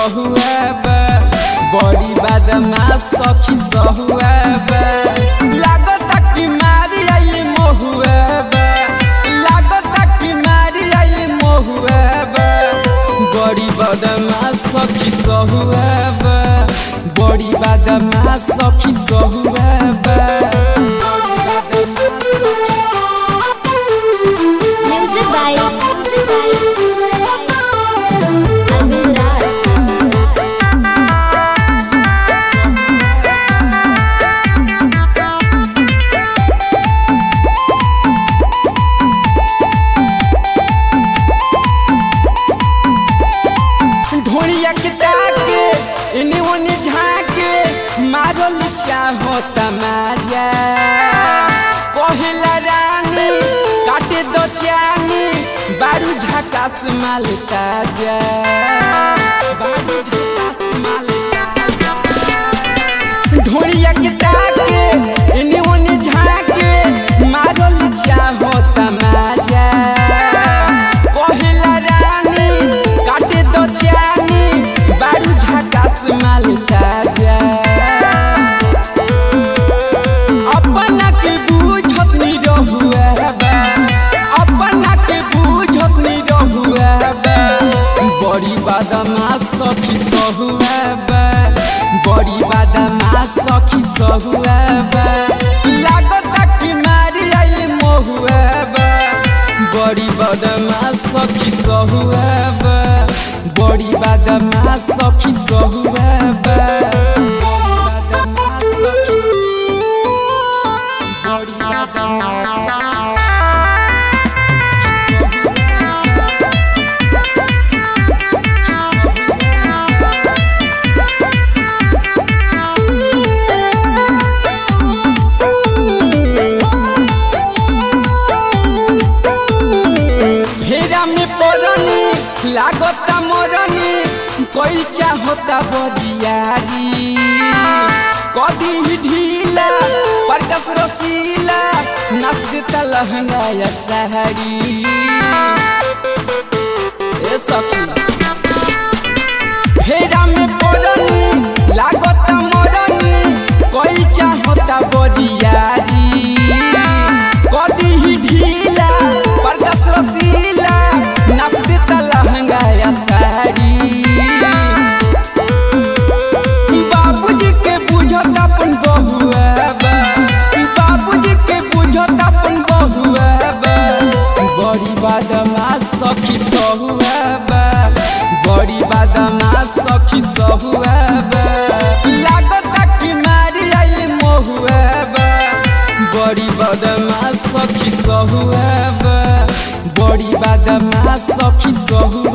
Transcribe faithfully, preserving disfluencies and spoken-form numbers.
सहुआ बा बड़ी बदमाश सखी सहुआ बा लागता कि मारी आई मोहुआ बा लागता कि मारी आई मोहुआ बा बड़ी बदमाश सखी सहुआ बा बड़ी बदमाश सखी सहुआ बा Music by Anurag. ढोलिया के ताके इन्हीं उन्हीं झाके मारल चाहो तमाजा कहला रानी काटे दो चानी बारू झकास माल ताजा बारू झकास माल ताजा ढोलिया के ताके इन्हीं उन्हीं झाके मारल चाहो तमाजा कहला रानी काटे दो चानी बारू झकास माल ताजा अपना के बुझत नी रहुआ बा अपना के बुझत नी रहुआ बा बड़ी बदमाश सखी सहुआ बा बड़ी बदमाश सखी सहुआ बा लागता कि मारी आई मोहुआ बा बड़ी बदमाश सखी सहुआ बा बड़ी बदमाश सखी सहुआ बा बड़ी बदमाश फेरा में पड़नी लागता मोरनी कोई चाहता बरियारी कदी ही ढीला परकस रसीला नस देता लहंगा या सहरी ए सखी फेरा में पड़नी लागता मोरनी कोई चाहता बरियारी कदी ही ढीला परकस रसीला नस देता लहंगा या साड़ी बाबूजी के बुझत अपन बहुआ बा बाबूजी के बुझत अपन बहुआ बा बड़ी बदमाश सखी सहुआ बा बड़ी बदमाश सखी सहुआ बा लागता कि मारी आई मोहुआ बा बड़ी बदमाश सखी सहुआ बा बड़ी बदमाश सखी सहुआ